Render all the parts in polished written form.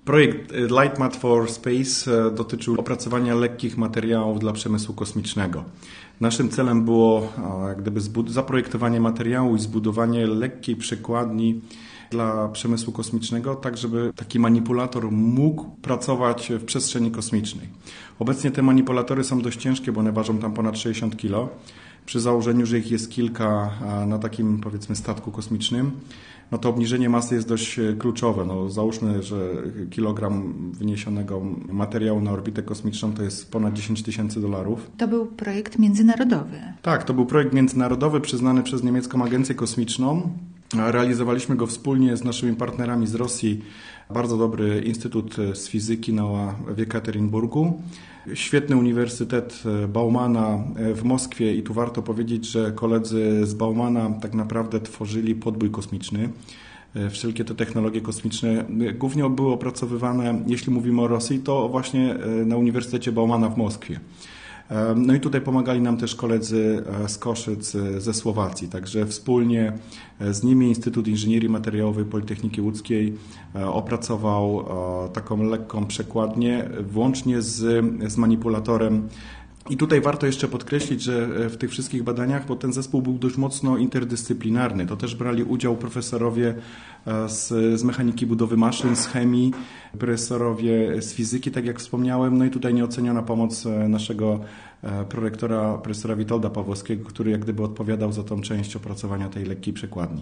Projekt LightMat for Space dotyczył opracowania lekkich materiałów dla przemysłu kosmicznego. Naszym celem było jak gdyby zaprojektowanie materiału i zbudowanie lekkiej przekładni dla przemysłu kosmicznego, tak żeby taki manipulator mógł pracować w przestrzeni kosmicznej. Obecnie te manipulatory są dość ciężkie, bo one ważą tam ponad 60 kg. Przy założeniu, że ich jest kilka na takim, powiedzmy, statku kosmicznym, no to obniżenie masy jest dość kluczowe. No, załóżmy, że kilogram wyniesionego materiału na orbitę kosmiczną to jest ponad $10,000. To był projekt międzynarodowy. Tak, to był projekt międzynarodowy przyznany przez niemiecką agencję kosmiczną. Realizowaliśmy go wspólnie z naszymi partnerami z Rosji. Bardzo dobry Instytut z Fizyki w Jekaterynburgu. Świetny Uniwersytet Baumana w Moskwie i tu warto powiedzieć, że koledzy z Baumana tak naprawdę tworzyli podbój kosmiczny. Wszelkie te technologie kosmiczne głównie były opracowywane, jeśli mówimy o Rosji, to właśnie na Uniwersytecie Baumana w Moskwie. No i tutaj pomagali nam też koledzy z Koszyc, ze Słowacji, także wspólnie z nimi Instytut Inżynierii Materiałowej Politechniki Łódzkiej opracował taką lekką przekładnię, włącznie z manipulatorem. I tutaj warto jeszcze podkreślić, że w tych wszystkich badaniach, bo ten zespół był dość mocno interdyscyplinarny, to też brali udział profesorowie z mechaniki budowy maszyn, z chemii, profesorowie z fizyki, tak jak wspomniałem, no i tutaj nieoceniona pomoc naszego prorektora, profesora Witolda Pawłowskiego, który jak gdyby odpowiadał za tą część opracowania tej lekkiej przekładni.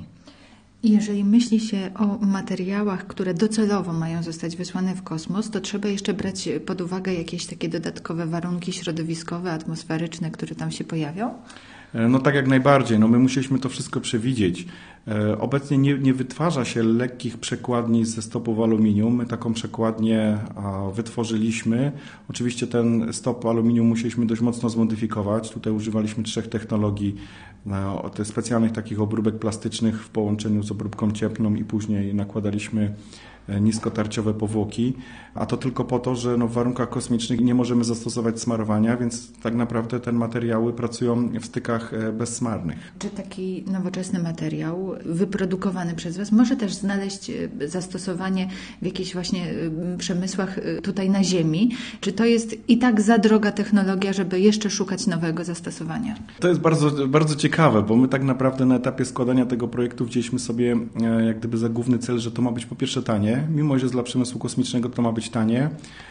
Jeżeli myśli się o materiałach, które docelowo mają zostać wysłane w kosmos, to trzeba jeszcze brać pod uwagę jakieś takie dodatkowe warunki środowiskowe, atmosferyczne, które tam się pojawią? No tak jak najbardziej. No my musieliśmy to wszystko przewidzieć. Obecnie nie wytwarza się lekkich przekładni ze stopów aluminium. My taką przekładnię wytworzyliśmy. Oczywiście ten stop aluminium musieliśmy dość mocno zmodyfikować. Tutaj używaliśmy 3 technologii specjalnych takich obróbek plastycznych w połączeniu z obróbką cieplną i później nakładaliśmy niskotarciowe powłoki, a to tylko po to, że w warunkach kosmicznych nie możemy zastosować smarowania, więc tak naprawdę te materiały pracują w stykach bezsmarnych. Czy taki nowoczesny materiał wyprodukowany przez Was może też znaleźć zastosowanie w jakichś właśnie przemysłach tutaj na Ziemi? Czy to jest i tak za droga technologia, żeby jeszcze szukać nowego zastosowania? To jest bardzo, bardzo ciekawe, bo my tak naprawdę na etapie składania tego projektu wzięliśmy sobie jak gdyby za główny cel, że to ma być po pierwsze tanie, mimo że dla przemysłu kosmicznego to ma być tanie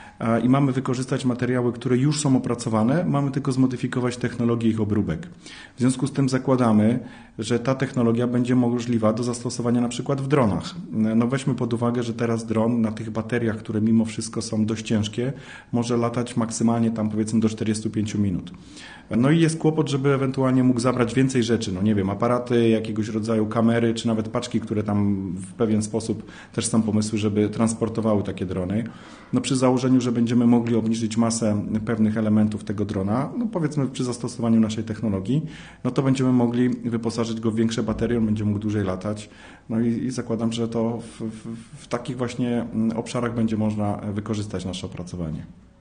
i mamy wykorzystać materiały, które już są opracowane, mamy tylko zmodyfikować technologię ich obróbek. W związku z tym zakładamy, że ta technologia będzie możliwa do zastosowania na przykład w dronach. No weźmy pod uwagę, że teraz dron na tych bateriach, które mimo wszystko są dość ciężkie, może latać maksymalnie tam powiedzmy do 45 minut. No i jest kłopot, żeby ewentualnie mógł zabrać więcej rzeczy, no nie wiem, aparaty, jakiegoś rodzaju kamery, czy nawet paczki, które tam w pewien sposób też są pomysły, żeby transportowały takie drony. No przy założeniu, że będziemy mogli obniżyć masę pewnych elementów tego drona, no powiedzmy przy zastosowaniu naszej technologii, no to będziemy mogli wyposażyć go w większe baterie, on będzie mógł dłużej latać. No i zakładam, że to w takich właśnie obszarach będzie można wykorzystać nasze opracowanie.